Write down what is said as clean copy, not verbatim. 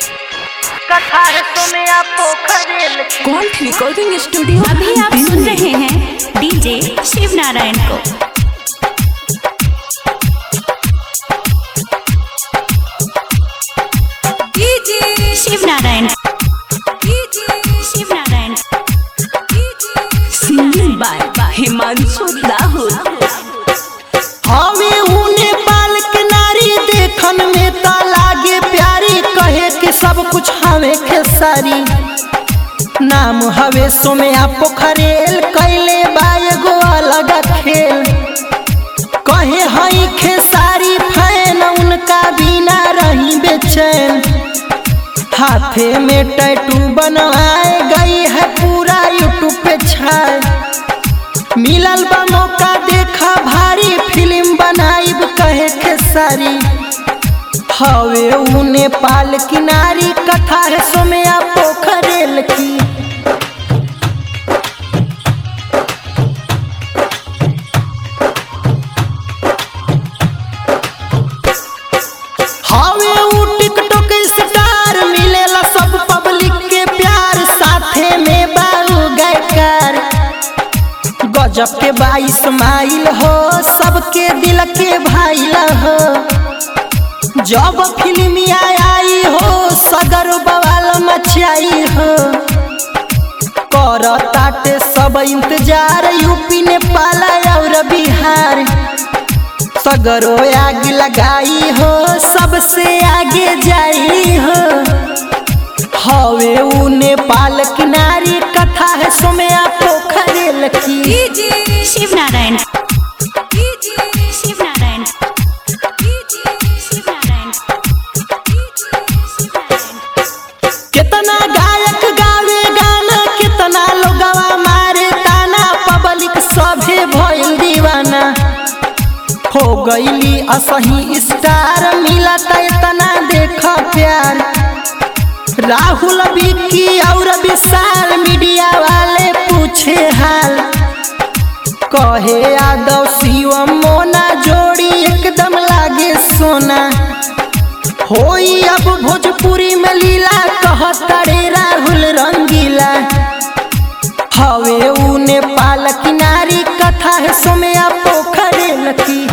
कथा है सोनिया पोखरेल की। Gold recording studio. अभी आप सुन रहे हैं डीजे शिव नारायण को। DJ Shiv Narayan, Shiv Narayan, singing by Himanshu Rahul. हवे ऊ नेपाल के नारी देखन में त लागे प्यारी, कहे कि सब कुछ हवे खेसारी। नाम हवे सोनिया पोखरेल, कैले बा एगो अलग खेल। कहे हई खेसारी फैन, उनका बिना रही बेचैन। हाथे में टैटू बनवाए गई है, पूरा यूट्यूब पे छाए। मिलल बा मौका देखा भारी, फिल्म बनाइब कहे खेसारी। हवे ऊ नेपाल की नारी, कथा है सोनिया पोखरेल की। हवे ऊ टिकटॉक स्टार, मिलेला सब पब्लिक के प्यार। साथे में बाऊ गायकार, गजब के 22 माइल हो, सबके दिल के भाईल हो। जब फिल्मिया आई हो, सगर बवाल मचाई हो। कर ताटे सब इंतजार, यूपी नेपाल और बिहार। सगरो आग लगाई हो, सबसे आगे जाई हो। हवे ऊ नेपाल की नारी, कथा है सोनिया पोखरेल की। डीजे शिव नारायण, शिव नारायण, शिव नारायण। कितना गायक गावे गाना, कितना लोगवा मारे ताना। पब्लिक सभे भइल दीवाना, हो गईली असही स्टार। मिलता इतना देखा प्यार। राहुल विक्की और विशाल, मीडिया वाले पूछे हाल। कहे यादव शिवम मोना, जोड़ी एकदम लागे सोना। होई अब भोजपुरी में लीला, कहता रे राहुल रंगीला। हवे ऊ नेपाल की नारी, कथा है सोनिया पोखरेल की।